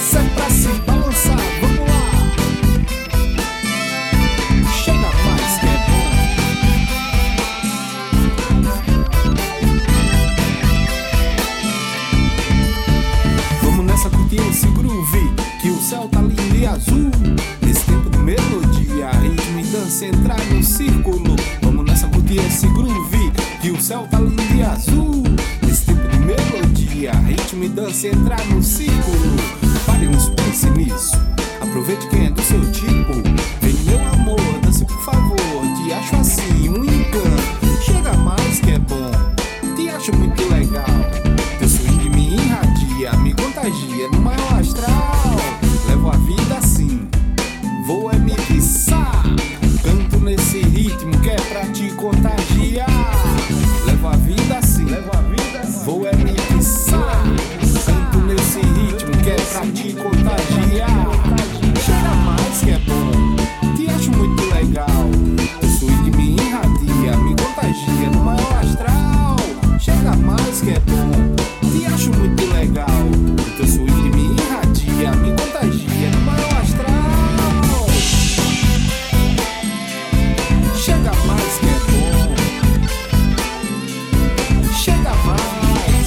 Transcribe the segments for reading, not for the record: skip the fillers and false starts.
Essa é pra se balançar, vamos lá. Chega mais que é bom. Vamos nessa curtir esse groove, que o céu tá lindo e azul. Nesse tempo de melodia, ritmo e dança entrar no círculo. Vamos nessa curtir esse groove, que o céu tá lindo e azul. Nesse tempo de melodia, ritmo e dança entrar no círculo. Pare, não pense nisso, aproveite quem é do seu tipo. Vem meu amor, dance por favor, te acho assim um encanto. Chega mais que é bom, te acho muito legal. Teu swing me irradia, me contagia no maior astral. Levo a vida assim, vou é me fixar. Canto nesse ritmo que é pra te contagiar. Levo a vida assim, vou é me fixar. Canto nesse ritmo que é pra te contagiar. Chega mais que é bom, te acho muito legal. O swing me irradia, me contagia no maior astral. Chega mais que é bom, te acho muito legal. O teu swing me irradia, me contagia no maior astral. Chega mais que é bom, chega mais.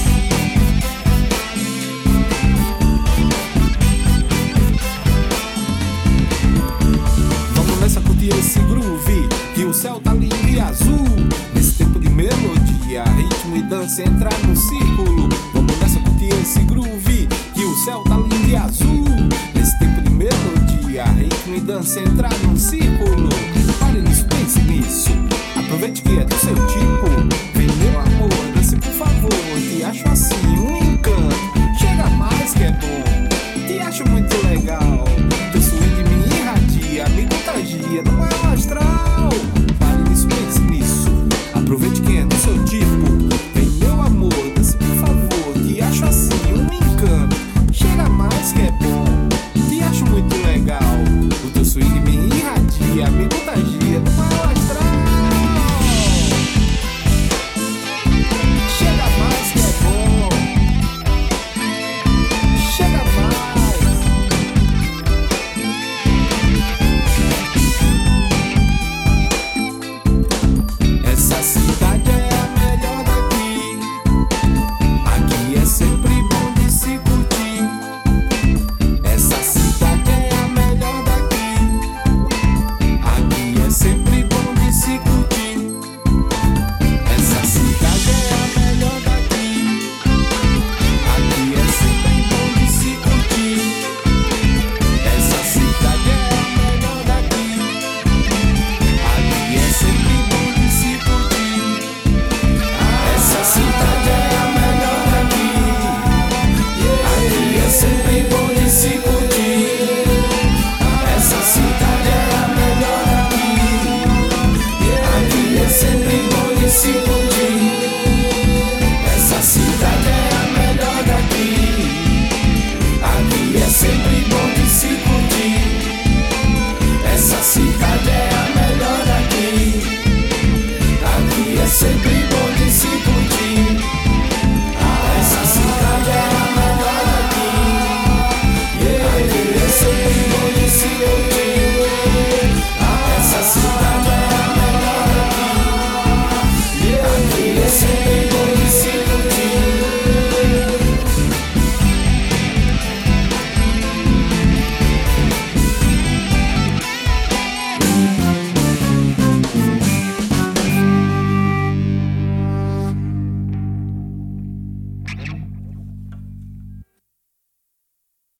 Vamos nessa curtir esse groove, que o céu tá lindo e azul. Nesse tempo de melodia, ritmo e dança entrar no círculo. Vamos nessa curtir esse groove, que o céu tá lindo e azul. Nesse tempo de melodia, ritmo e dança entrar no círculo. Pare nisso, pense nisso, aproveite que é do seu tipo. Vem meu amor, dance por favor, te acho assim um encanto. Chega mais que é bom, te acho muito legal. Teu swing me irradia, me contagia no maior astral. Pare nisso, pense nisso, aproveite quem é do seu tipo. Vem meu amor, dance por favor, te acho assim um encanto. Chega mais que é bom,